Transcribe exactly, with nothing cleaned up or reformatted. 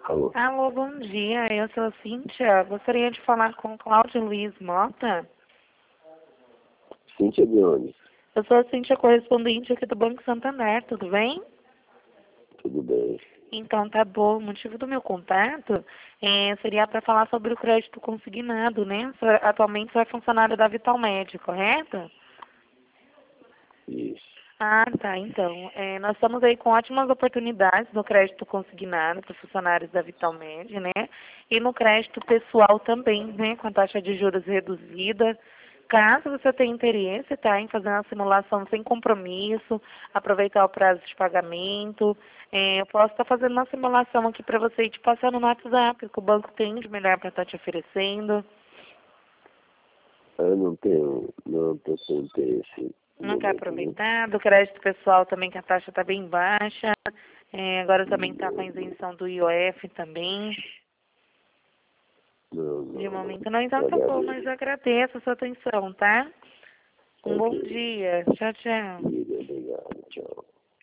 Alô? Alô, bom dia. Eu sou a Cíntia. Gostaria de falar com Cláudio Luiz Mota. Cíntia de onde? Eu sou a Cíntia, correspondente aqui do Banco Santander, tudo bem? Tudo bem. Então, tá bom. O motivo do meu contato é, seria para falar sobre o crédito consignado, né? Você- Atualmente você é funcionário da Vitalmed, correto? Isso. Ah, tá. Então, é, nós estamos aí com ótimas oportunidades no crédito consignado para funcionários da Vitalmed, né? E no crédito pessoal também, né? Com a taxa de juros reduzida. Caso você tenha interesse, tá? Em fazer uma simulação sem compromisso, aproveitar o prazo de pagamento, é, eu posso estar fazendo uma simulação aqui para você e te passando no WhatsApp, o que o banco tem de melhor para estar te oferecendo. Eu não tenho, não estou sem interesse no Não quer momento, né? aproveitar? Do crédito pessoal também, que a taxa está bem baixa. É, agora também está com a isenção do I O F também. Não, De não, não. momento não, então Eu tá bom, mas agradeço. eu agradeço a sua atenção, tá? Um bom Ok. dia. Tchau, tchau. Obrigado. Tchau.